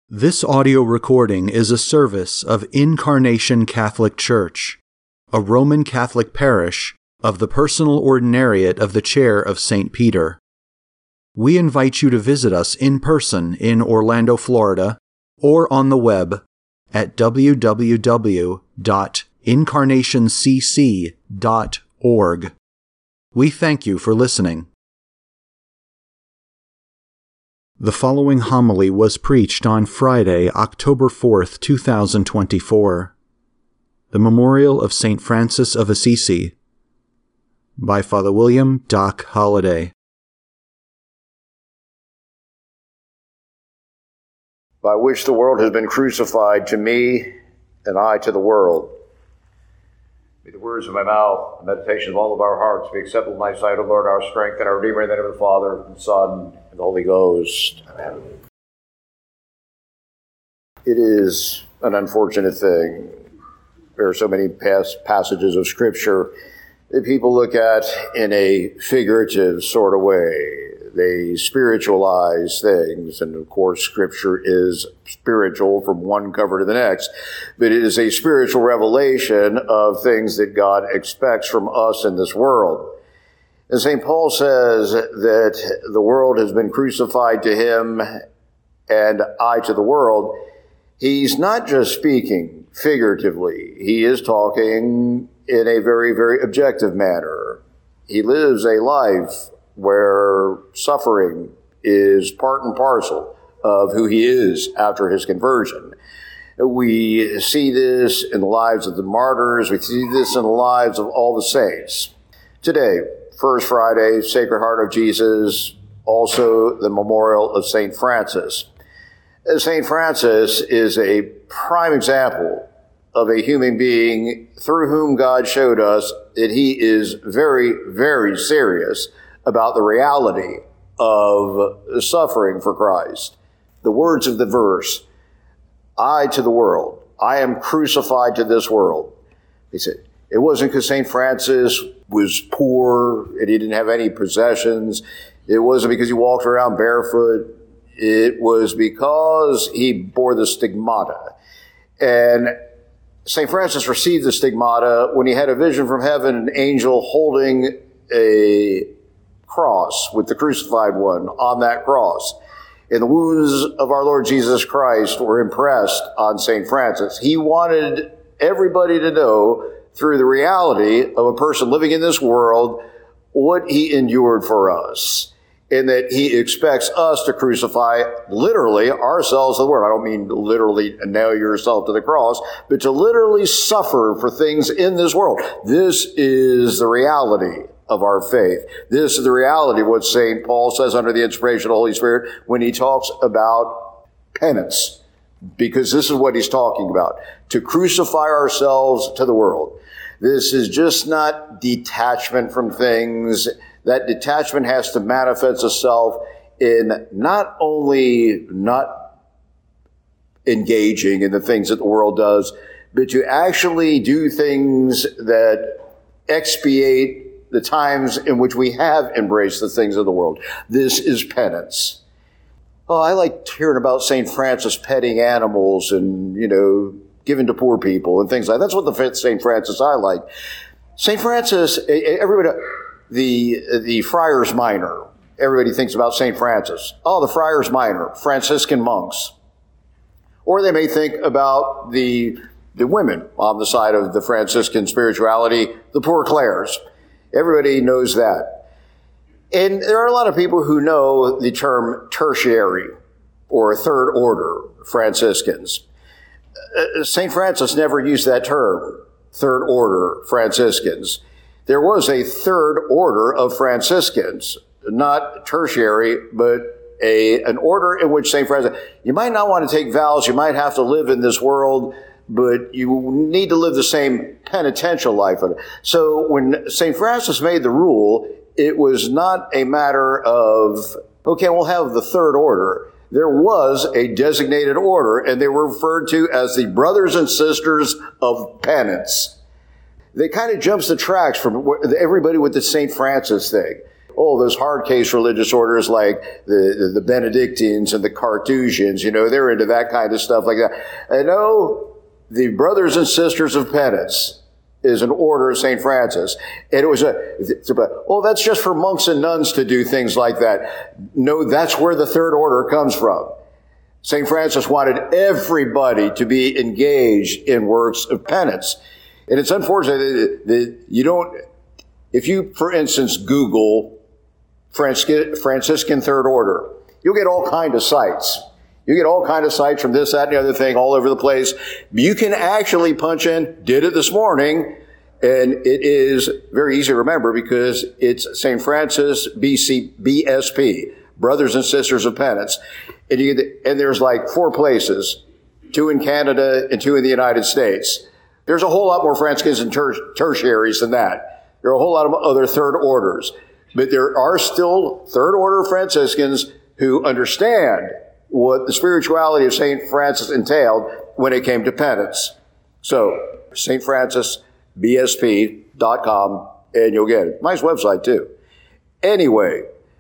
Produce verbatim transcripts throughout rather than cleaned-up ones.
This audio recording is a service of Incarnation Catholic Church, a Roman Catholic parish of the Personal Ordinariate of the Chair of Saint Peter. We invite you to visit us in person in Orlando, Florida, or on the web at w w w dot incarnation c c dot org. We thank you for listening. The following homily was preached on Friday, October fourth, two thousand twenty-four. The Memorial of Saint Francis of Assisi by Father William Doc Holliday. By which the world has been crucified to me, and I to the world. May the words of my mouth, the meditation of all of our hearts be acceptable in thy sight, O Lord, our strength and our Redeemer, in the name of the Father, and the Son, and the Holy Ghost. Amen. It is an unfortunate thing. There are so many past passages of Scripture that people look at in a figurative sort of way. They spiritualize things, and of course Scripture is spiritual from one cover to the next, but it is a spiritual revelation of things that God expects from us in this world. And Saint Paul says that the world has been crucified to him and I to the world. He's not just speaking figuratively. He is talking in a very, very objective manner. He lives a life where suffering is part and parcel of who he is after his conversion. We see this in the lives of the martyrs. We see this in the lives of all the saints. Today, First Friday, Sacred Heart of Jesus, also the memorial of Saint Francis. Saint Francis is a prime example of a human being through whom God showed us that he is very, very serious about the reality of suffering for Christ. The words of the verse, I to the world, I am crucified to this world. He said, it wasn't because Saint Francis was poor and he didn't have any possessions. It wasn't because he walked around barefoot. It was because he bore the stigmata. And Saint Francis received the stigmata when he had a vision from heaven, an angel holding a cross with the crucified one on that cross. And the wounds of our Lord Jesus Christ were impressed on Saint Francis. He wanted everybody to know through the reality of a person living in this world what he endured for us, and that he expects us to crucify literally ourselves to the world. I don't mean literally nail yourself to the cross, but to literally suffer for things in this world. This is the reality of our faith. This is the reality of what Saint Paul says under the inspiration of the Holy Spirit when he talks about penance, because this is what he's talking about, to crucify ourselves to the world. This is just not detachment from things. That detachment has to manifest itself in not only not engaging in the things that the world does, but to actually do things that expiate the times in which we have embraced the things of the world. This is penance. Oh, I like hearing about Saint Francis petting animals and, you know, giving to poor people and things like that. That's what the Saint Francis I like. Saint Francis, everybody, the, the Friars Minor, everybody thinks about Saint Francis. Oh, the Friars Minor, Franciscan monks. Or they may think about the, the women on the side of the Franciscan spirituality, the Poor Clares. Everybody knows that. And there are a lot of people who know the term tertiary or third order Franciscans. Uh, Saint Francis never used that term, third order Franciscans. There was a third order of Franciscans, not tertiary, but a an order in which Saint Francis, you might not want to take vows, you might have to live in this world, but you need to live the same penitential life. So when Saint Francis made the rule, it was not a matter of, okay, we'll have the third order. There was a designated order, and they were referred to as the brothers and sisters of penance. They kind of jumps the tracks from everybody with the Saint Francis thing. oh, those hard case religious orders like the, the Benedictines and the Carthusians, you know, they're into that kind of stuff like that. And no, the Brothers and Sisters of Penance is an order of Saint Francis. And it was a, it's about, oh, that's just for monks and nuns to do things like that. No, that's where the third order comes from. Saint Francis wanted everybody to be engaged in works of penance. And it's unfortunate that you don't, if you, for instance, Google Franciscan Third Order, you'll get all kinds of sites. You get all kinds of sites from this, that, and the other thing all over the place. You can actually punch in, did it this morning, and it is very easy to remember because it's Saint Francis B C, B S P, Brothers and Sisters of Penance. And, you get, and there's like four places, two in Canada and two in the United States. There's a whole lot more Franciscans and ter- tertiaries than that. There are a whole lot of other third orders. But there are still third order Franciscans who understand what the spirituality of Saint Francis entailed when it came to penance. So, Saint Francis B S P dot com, and you'll get it. Nice website, too. Anyway,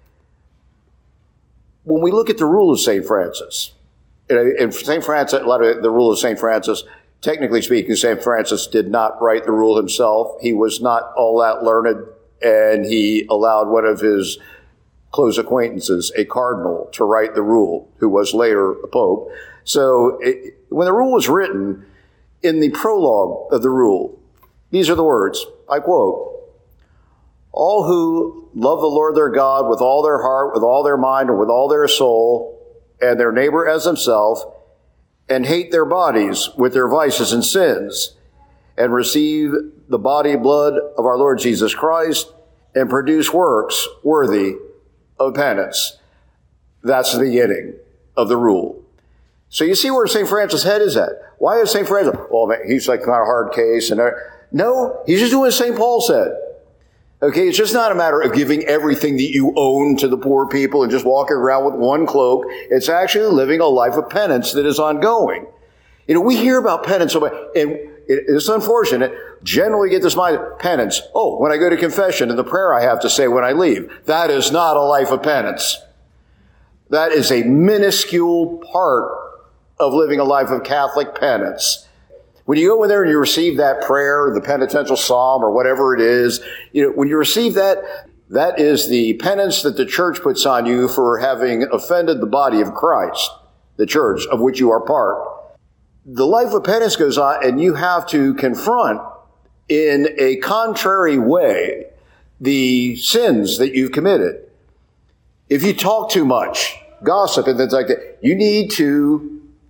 when we look at the rule of Saint Francis, and Saint Francis, a lot of the rule of Saint Francis, technically speaking, Saint Francis did not write the rule himself. He was not all that learned, and he allowed one of his close acquaintances, a cardinal, to write the rule, who was later a pope. So it, when the rule was written, in the prologue of the rule, these are the words, I quote, "All who love the Lord their God with all their heart, with all their mind, and with all their soul, and their neighbor as themselves, and hate their bodies with their vices and sins, and receive the body and blood of our Lord Jesus Christ, and produce works worthy of penance." That's the beginning of the rule. So you see where Saint Francis' head is at. Why is Saint Francis? Well, he's like kind of hard case. and No, he's just doing what Saint Paul said. Okay, it's just not a matter of giving everything that you own to the poor people and just walking around with one cloak. It's actually living a life of penance that is ongoing. You know, we hear about penance, and it's unfortunate. Generally get this mind, penance. Oh, when I go to confession and the prayer I have to say when I leave. That is not a life of penance. That is a minuscule part of living a life of Catholic penance. When you go in there and you receive that prayer, the penitential psalm, or whatever it is, you know, when you receive that, that is the penance that the church puts on you for having offended the body of Christ, the church of which you are part. The life of penance goes on, and you have to confront in a contrary way the sins that you've committed. If you talk too much, gossip and things like that, you need to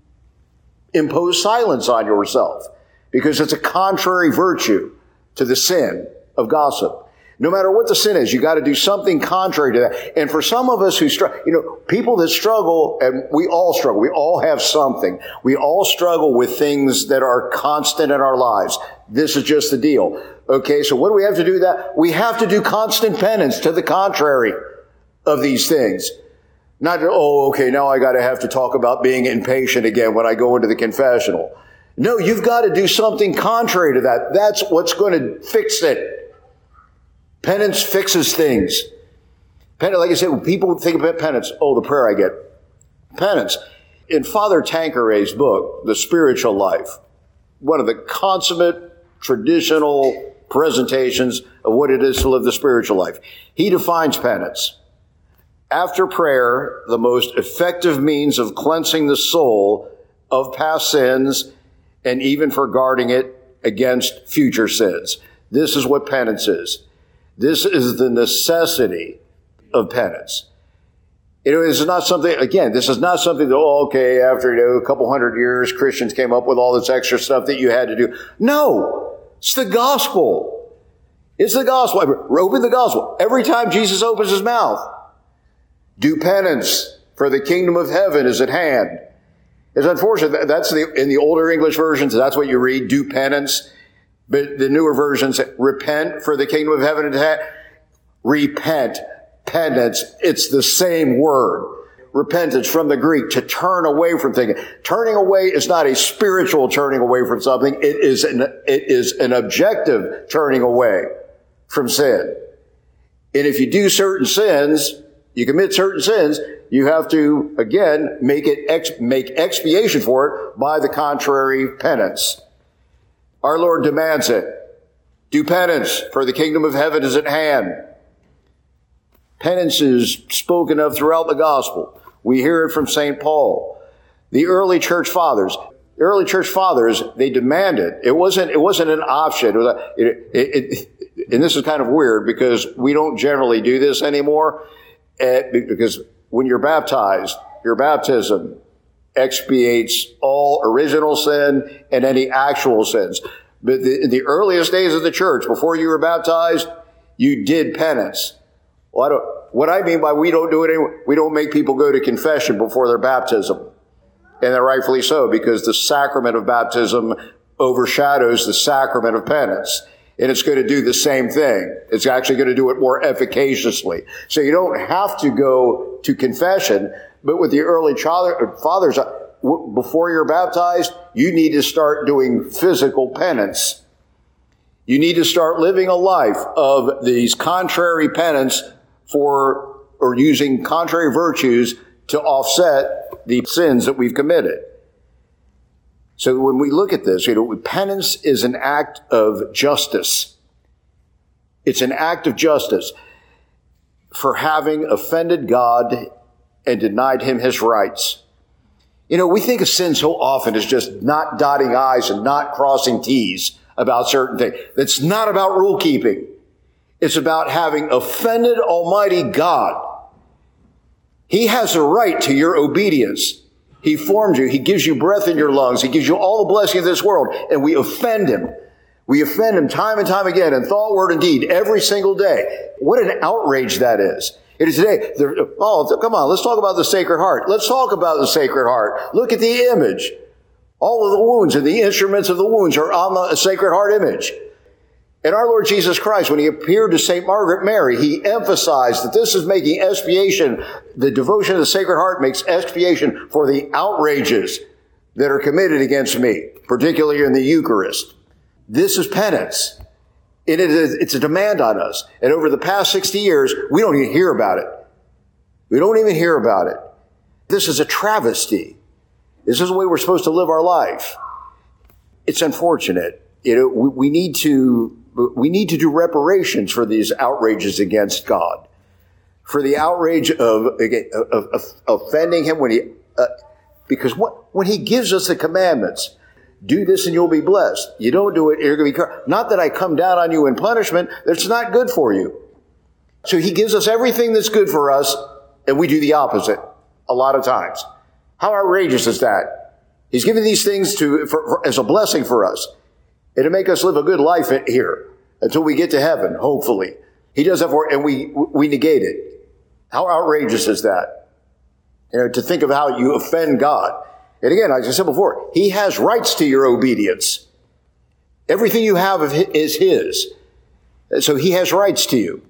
impose silence on yourself because it's a contrary virtue to the sin of gossip. No matter what the sin is, you got to do something contrary to that. And for some of us who struggle, you know, people that struggle, and we all struggle, we all have something. We all struggle with things that are constant in our lives. This is just the deal. Okay, so what do we have to do that? We have to do constant penance to the contrary of these things. Not, oh, okay, now I got to have to talk about being impatient again when I go into the confessional. No, you've got to do something contrary to that. That's what's going to fix it. Penance fixes things. Penance, like I said, when people think about penance, oh, the prayer I get. Penance. In Father Tanqueray's book, The Spiritual Life, one of the consummate traditional presentations of what it is to live the spiritual life, he defines penance. After prayer, the most effective means of cleansing the soul of past sins and even for guarding it against future sins. This is what penance is. This is the necessity of penance. You know, this is not something, again, this is not something that, oh, okay, after, you know, a couple hundred years, Christians came up with all this extra stuff that you had to do. No, it's the gospel. It's the gospel. Open the gospel. Every time Jesus opens his mouth, do penance, for the kingdom of heaven is at hand. It's unfortunate. That's the, in the older English versions, that's what you read, do penance. But the newer versions, repent, for the kingdom of heaven is at hand. Repent, penance, it's the same word. Repentance from the Greek, to turn away from things. Turning away is not a spiritual turning away from something. It is an, it is an objective turning away from sin. And if you do certain sins, you commit certain sins, you have to, again, make it ex- make expiation for it by the contrary penance. Our Lord demands it. Do penance, for the kingdom of heaven is at hand. Penance is spoken of throughout the gospel. We hear it from Saint Paul. The early church fathers, the early church fathers, they demanded. It wasn't, it wasn't an option. It was a, it, it, it, and this is kind of weird because we don't generally do this anymore. Uh, because when you're baptized, your baptism expiates all original sin and any actual sins. But the, in the earliest days of the church, before you were baptized, you did penance. Well, I don't, what I mean by we don't do it anymore, we don't make people go to confession before their baptism. And they're rightfully so, because the sacrament of baptism overshadows the sacrament of penance. And it's going to do the same thing. It's actually going to do it more efficaciously. So you don't have to go to confession, but with the early fathers, before you're baptized, you need to start doing physical penance. You need to start living a life of these contrary penance for, or using contrary virtues to offset the sins that we've committed. So when we look at this, you know, penance is an act of justice. It's an act of justice for having offended God and denied him his rights. You know, we think of sin so often as just not dotting I's and not crossing T's about certain things. It's not about rule keeping. It's about having offended Almighty God. He has a right to your obedience. He formed you. He gives you breath in your lungs. He gives you all the blessing of this world. And we offend him. We offend him time and time again in thought, word, and deed every single day. What an outrage that is. It is today. Oh, come on. Let's talk about the Sacred Heart. Let's talk about the Sacred Heart. Look at the image. All of the wounds and the instruments of the wounds are on the Sacred Heart image. And our Lord Jesus Christ, when he appeared to Saint Margaret Mary, he emphasized that this is making expiation. The devotion of the Sacred Heart makes expiation for the outrages that are committed against me, particularly in the Eucharist. This is penance. And it is, it's a demand on us. And over the past sixty years, we don't even hear about it. We don't even hear about it. This is a travesty. This is the way we're supposed to live our life. It's unfortunate. You know, we, we need to, we need to do reparations for these outrages against God. For the outrage of, of, of, of offending him when he, uh, because what, when he gives us the commandments, do this and you'll be blessed. You don't do it, you're going to be cursed. Not that I come down on you in punishment. That's not good for you. So he gives us everything that's good for us, and we do the opposite a lot of times. How outrageous is that? He's giving these things to for, for, as a blessing for us, and to make us live a good life here until we get to heaven, hopefully. He does that for, and we we negate it. How outrageous is that? You know, to think of how you offend God. And again, like I said before, he has rights to your obedience. Everything you have is his. So he has rights to you.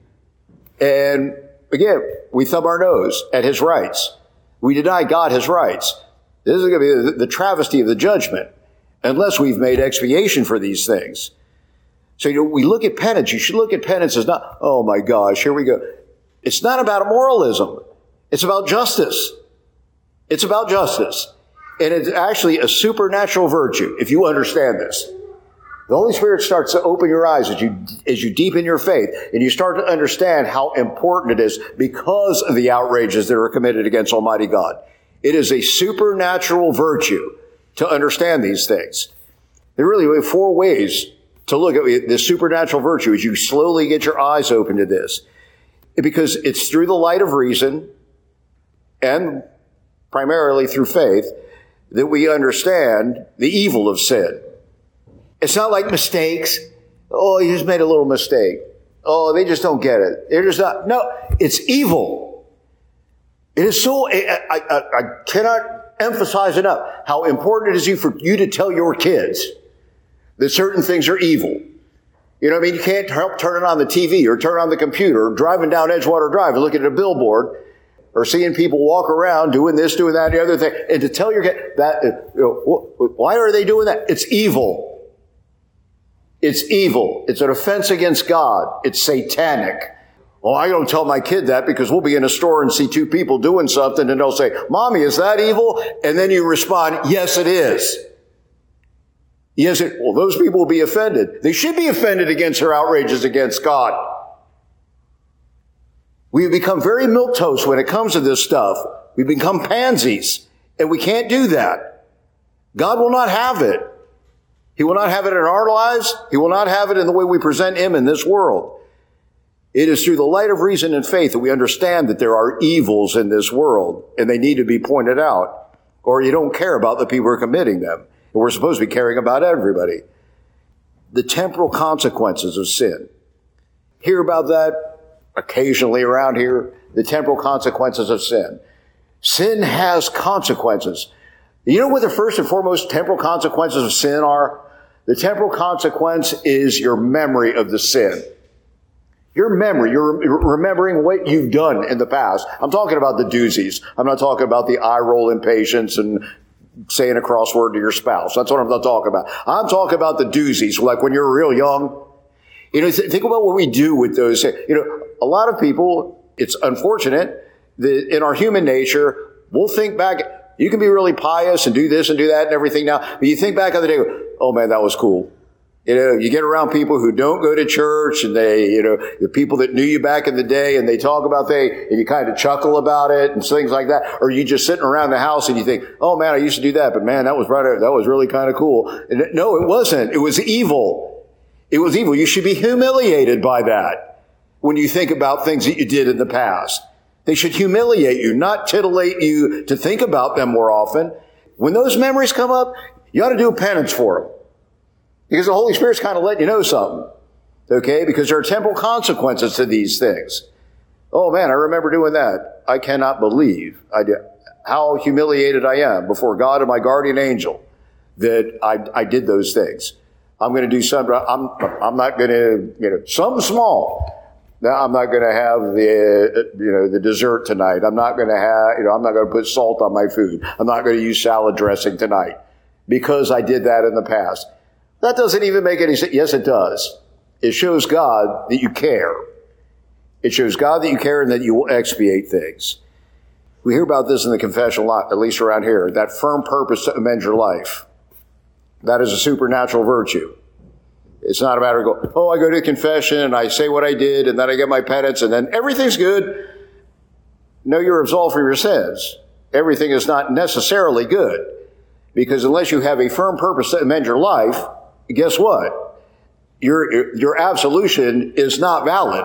And again, we thumb our nose at his rights. We deny God his rights. This is going to be the, the travesty of the judgment, unless we've made expiation for these things. So, you know, we look at penance. You should look at penance as not, oh my gosh, here we go. It's not about moralism. It's about justice. It's about justice. And it's actually a supernatural virtue, if you understand this. The Holy Spirit starts to open your eyes as you, as you deepen your faith, and you start to understand how important it is because of the outrages that are committed against Almighty God. It is a supernatural virtue to understand these things. There are really four ways to look at this supernatural virtue as you slowly get your eyes open to this. Because it's through the light of reason and primarily through faith that we understand the evil of sin. It's not like mistakes. Oh, you just made a little mistake. Oh, they just don't get it. They're just not. No, it's evil. It is so, I, I, I cannot emphasize enough how important it is for you to tell your kids that certain things are evil. You know what I mean? You can't help turning on the T V or turn on the computer or driving down Edgewater Drive and looking at a billboard or seeing people walk around doing this, doing that, the other thing, and to tell your kid that, you know, why are they doing that? It's evil. It's evil. It's an offense against God. It's satanic. Oh, I don't tell my kid that because we'll be in a store and see two people doing something and they'll say, Mommy, is that evil? And then you respond, yes, it is. Yes, it, well, those people will be offended. They should be offended against her outrages against God. We've become very milquetoast when it comes to this stuff. We become pansies, and we can't do that. God will not have it. He will not have it in our lives. He will not have it in the way we present Him in this world. It is through the light of reason and faith that we understand that there are evils in this world, and they need to be pointed out, or you don't care about the people who are committing them. And we're supposed to be caring about everybody. The temporal consequences of sin. Hear about that occasionally around here, the temporal consequences of sin. Sin has consequences. You know what the first and foremost temporal consequences of sin are? The temporal consequence is your memory of the sin. Your memory, you're remembering what you've done in the past. I'm talking about the doozies. I'm not talking about the eye roll impatience and saying a crossword to your spouse. That's what I'm not talking about. I'm talking about the doozies, like when you're real young. You know, think about what we do with those. You know, a lot of people, it's unfortunate that in our human nature, we'll think back, you can be really pious and do this and do that and everything now, but you think back on the day, oh man, that was cool. You know, you get around people who don't go to church and they, you know, the people that knew you back in the day and they talk about things and you kind of chuckle about it and things like that. Or you just sitting around the house and you think, oh man, I used to do that, but man, that was right, that was really kind of cool. And no, it wasn't. It was evil. It was evil. You should be humiliated by that when you think about things that you did in the past. They should humiliate you, not titillate you to think about them more often. When those memories come up, you ought to do a penance for them. Because the Holy Spirit's kind of letting you know something. Okay? Because there are temporal consequences to these things. Oh man, I remember doing that. I cannot believe I did, how humiliated I am before God and my guardian angel that I, I did those things. I'm going to do something. I'm, I'm not going to, you know, something small. Now, I'm not going to have the, you know, the dessert tonight. I'm not going to have, you know, I'm not going to put salt on my food. I'm not going to use salad dressing tonight because I did that in the past. That doesn't even make any sense. Yes, it does. It shows God that you care. It shows God that you care and that you will expiate things. We hear about this in the confession a lot, at least around here, that firm purpose to amend your life. That is a supernatural virtue. It's not a matter of going, oh, I go to confession and I say what I did and then I get my penance and then everything's good. No, you're absolved from your sins. Everything is not necessarily good. Because unless you have a firm purpose to amend your life, guess what? Your, your absolution is not valid.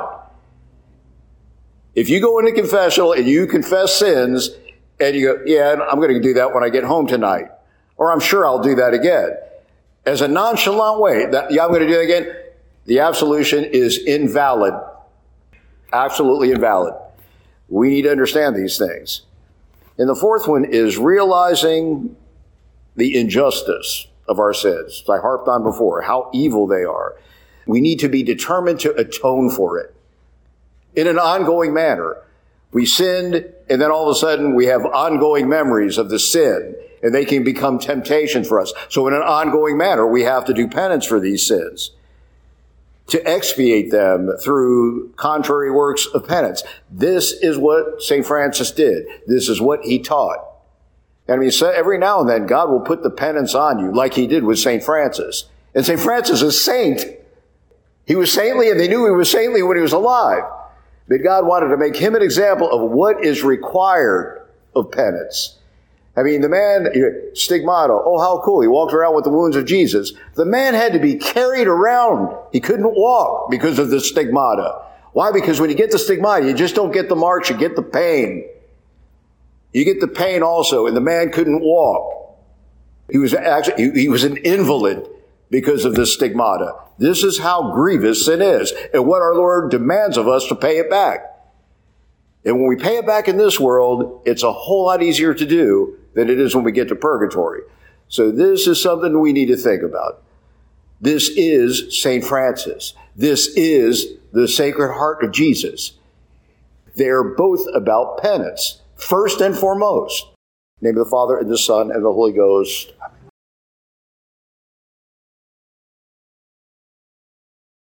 If you go into confessional and you confess sins and you go, yeah, I'm going to do that when I get home tonight. Or I'm sure I'll do that again. As a nonchalant way, that, yeah, I'm going to do it again. The absolution is invalid. Absolutely invalid. We need to understand these things. And the fourth one is realizing the injustice of our sins. As I harped on before, how evil they are. We need to be determined to atone for it in an ongoing manner. We sinned, and then all of a sudden we have ongoing memories of the sin. And they can become temptations for us. So in an ongoing manner, we have to do penance for these sins. To expiate them through contrary works of penance. This is what Saint Francis did. This is what he taught. And I mean, so every now and then, God will put the penance on you, like he did with Saint Francis. And Saint Francis is a saint. He was saintly, and they knew he was saintly when he was alive. But God wanted to make him an example of what is required of penance. I mean, the man, stigmata, oh, how cool. He walked around with the wounds of Jesus. The man had to be carried around. He couldn't walk because of the stigmata. Why? Because when you get the stigmata, you just don't get the marks, you get the pain. You get the pain also, and the man couldn't walk. He was actually, he was an invalid because of the stigmata. This is how grievous sin is, and what our Lord demands of us to pay it back. And when we pay it back in this world, it's a whole lot easier to do than it is when we get to purgatory. So this is something we need to think about. This is Saint Francis. This is the Sacred Heart of Jesus. They're both about penance, first and foremost. In the name of the Father, and the Son, and the Holy Ghost. Amen.